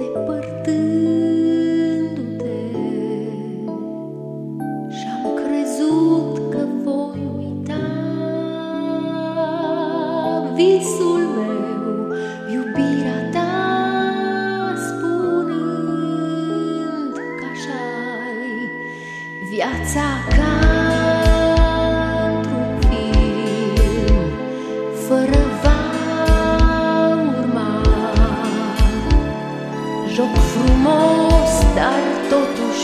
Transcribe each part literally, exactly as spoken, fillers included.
depărtându-te, și-am crezut că voi uita visul meu, iubirea ta, spunând că așa-i viața ca într-un film, fără va urma. Joc frumos, dar totuși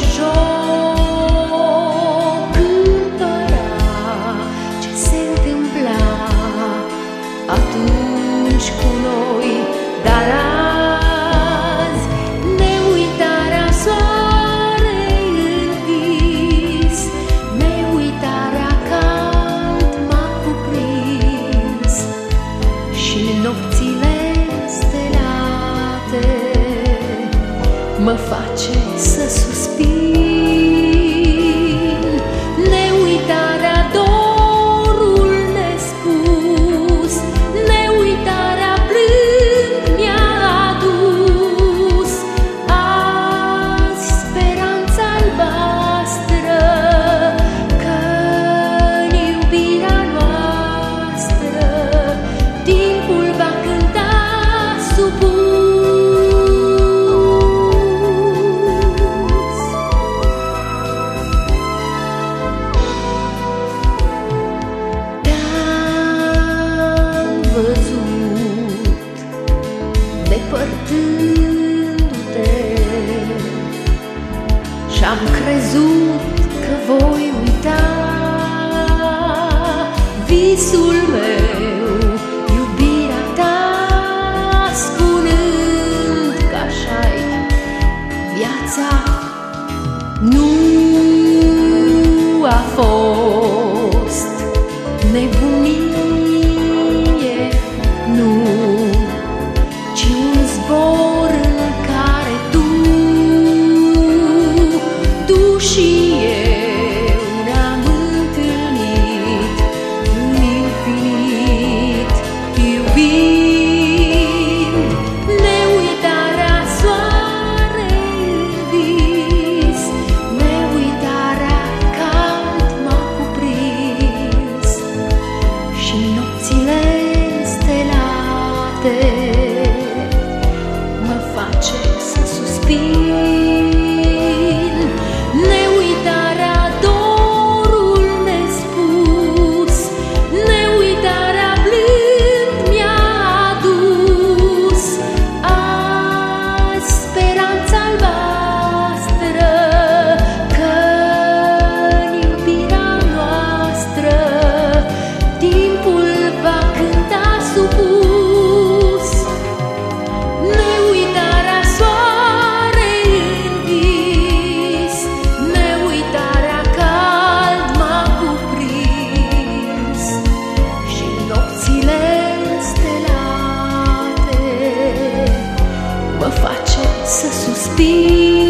joc împăra ce se întâmpla atunci cu noi, dar azi neuitarea soarei în vis, neuitarea cald m-a cuprins și nopțile stelate mă face să suspin. Neuitarea, dorul nespus, neuitarea plând mi-a adus azi speranța albastră că-n iubirea noastră timpul va cânta supus. Depărtându-te, și-am crezut că voi uita visul meu, iubirea ta, spunând că așa-i viața. Nu a fost nebunie, nu, ci un zbor în care tu, tu și eu ne-am întâlnit în infinit, iubind neuitarea soarei în vis, neuitarea cald m-a cuprins și nopțile stelate mă face să suspin. Neuitarea, dorul nespus, neuitarea blând mi-a adus azi speranța albastră că-n iubirea noastră timpul va cânta supus. Neuitarea soarei în vis, neuitarea cald m-a cuprins și nopțile stelate mă face să suspin.